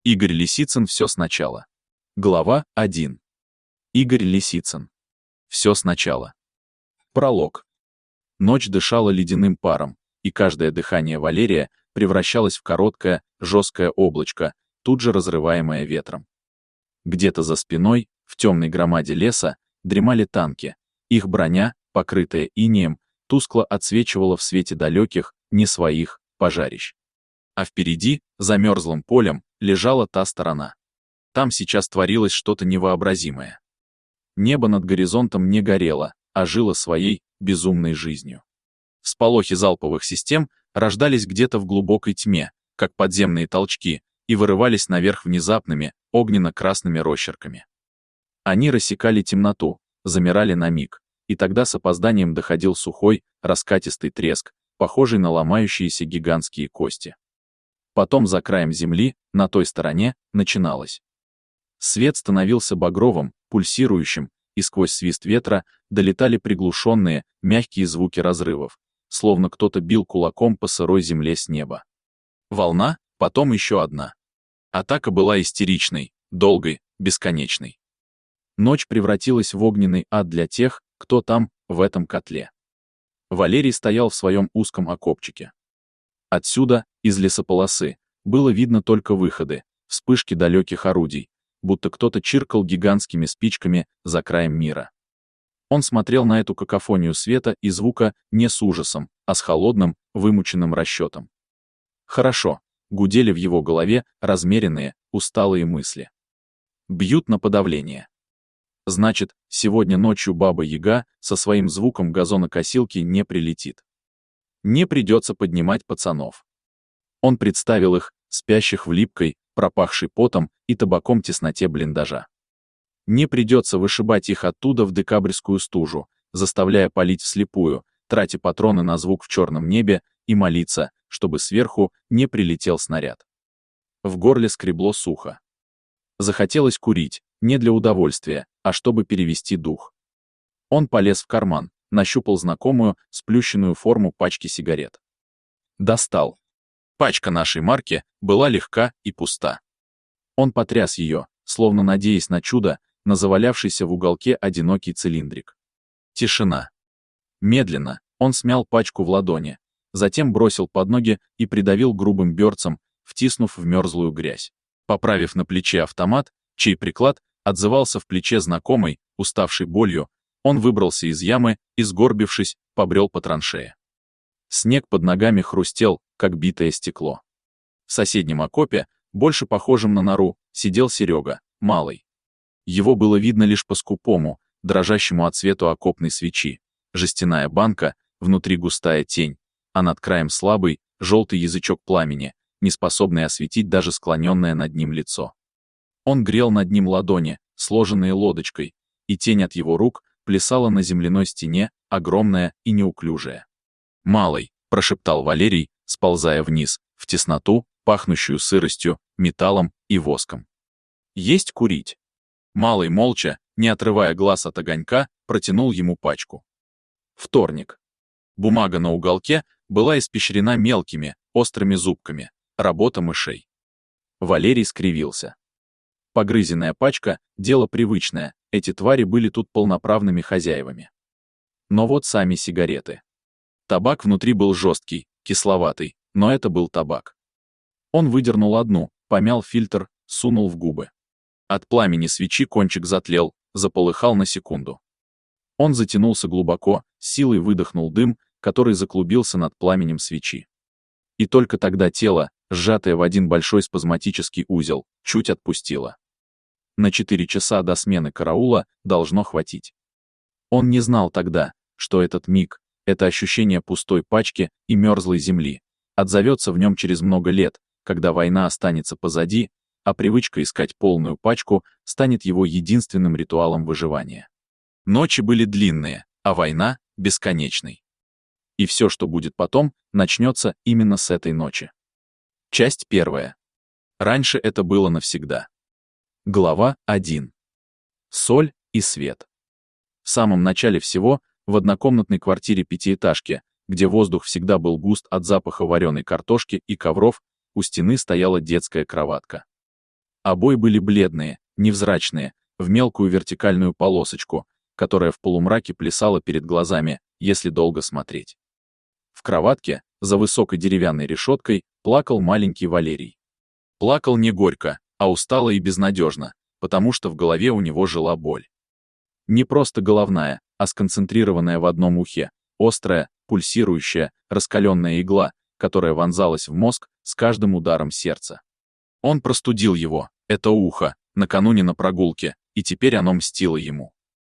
Игорь Лисицын. Все сначала. Глава 1. Игорь Лисицын. Все сначала. Пролог. Ночь дышала ледяным паром, и каждое дыхание Валерия превращалось в короткое, жесткое облачко, тут же разрываемое ветром. Где-то за спиной, в темной громаде леса, дремали танки. Их броня, покрытая инеем, тускло отсвечивала в свете далеких, не своих, пожарищ. А впереди, за мерзлым полем, лежала та сторона. Там сейчас творилось что-то невообразимое. Небо над горизонтом не горело, а жило своей, безумной жизнью. Всполохи залповых систем рождались где-то в глубокой тьме, как подземные толчки, и вырывались наверх внезапными, огненно-красными росчерками. Они рассекали темноту, замирали на миг, и тогда с опозданием доходил сухой, раскатистый треск, похожий на ломающиеся гигантские кости. Потом за краем земли, на той стороне, начиналось. Свет становился багровым, пульсирующим, и сквозь свист ветра долетали приглушенные, мягкие звуки разрывов, словно кто-то бил кулаком по сырой земле с неба. Волна, потом еще одна. Атака была истеричной, долгой, бесконечной. Ночь превратилась в огненный ад для тех, кто там, в этом котле. Валерий стоял в своем узком окопчике. Отсюда, из лесополосы, было видно только выходы, вспышки далеких орудий, будто кто-то чиркал гигантскими спичками за краем мира. Он смотрел на эту какофонию света и звука не с ужасом, а с холодным, вымученным расчетом. Хорошо, гудели в его голове размеренные, усталые мысли. Бьют на подавление. Значит, сегодня ночью Баба-Яга со своим звуком газонокосилки не прилетит. Не придется поднимать пацанов. Он представил их, спящих в липкой, пропахшей потом и табаком тесноте блиндажа. Не придется вышибать их оттуда в декабрьскую стужу, заставляя палить вслепую, тратя патроны на звук в черном небе и молиться, чтобы сверху не прилетел снаряд. В горле скребло сухо. Захотелось курить, не для удовольствия, а чтобы перевести дух. Он полез в карман, нащупал знакомую, сплющенную форму пачки сигарет. Достал. Пачка нашей марки была легка и пуста. Он потряс ее, словно надеясь на чудо, на завалявшийся в уголке одинокий цилиндрик. Тишина. Медленно он смял пачку в ладони, затем бросил под ноги и придавил грубым берцем, втиснув в мерзлую грязь. Поправив на плече автомат, чей приклад отзывался в плече знакомой, уставшей болью, он выбрался из ямы и, сгорбившись, побрел по траншее. Снег под ногами хрустел, как битое стекло. В соседнем окопе, больше похожем на нору, сидел Серега, малый. Его было видно лишь по скупому, дрожащему от свету окопной свечи, жестяная банка, внутри густая тень, а над краем слабый, желтый язычок пламени, не способный осветить даже склоненное над ним лицо. Он грел над ним ладони, сложенные лодочкой, и тень от его рук плясала на земляной стене, огромная и неуклюжая. «Малый», — прошептал Валерий, сползая вниз, в тесноту, пахнущую сыростью, металлом и воском. «Есть курить?» Малый молча, не отрывая глаз от огонька, протянул ему пачку. Вторник. Бумага на уголке была испещрена мелкими, острыми зубками, работа мышей. Валерий скривился. Погрызенная пачка — дело привычное, эти твари были тут полноправными хозяевами. Но вот сами сигареты. Табак внутри был жесткий, кисловатый, но это был табак. Он выдернул одну, помял фильтр, сунул в губы. От пламени свечи кончик затлел, заполыхал на секунду. Он затянулся глубоко, с силой выдохнул дым, который заклубился над пламенем свечи. И только тогда тело, сжатое в один большой спазматический узел, чуть отпустило. На 4 часа до смены караула должно хватить. Он не знал тогда, что этот миг, это ощущение пустой пачки и мерзлой земли, отзовется в нем через много лет, когда война останется позади, а привычка искать полную пачку станет его единственным ритуалом выживания. Ночи были длинные, а война — бесконечной. И все, что будет потом, начнется именно с этой ночи. Часть 1. Раньше это было навсегда. Глава 1. Соль и свет. В самом начале всего, в однокомнатной квартире пятиэтажки, где воздух всегда был густ от запаха вареной картошки и ковров, у стены стояла детская кроватка. Обои были бледные, невзрачные, в мелкую вертикальную полосочку, которая в полумраке плясала перед глазами, если долго смотреть. В кроватке, за высокой деревянной решеткой, плакал маленький Валерий. Плакал не горько, а устало и безнадежно, потому что в голове у него жила боль. Не просто головная, а сконцентрированная в одном ухе, острая, пульсирующая, раскаленная игла, которая вонзалась в мозг с каждым ударом сердца. Он простудил его, это ухо, накануне на прогулке, и теперь оно мстило ему.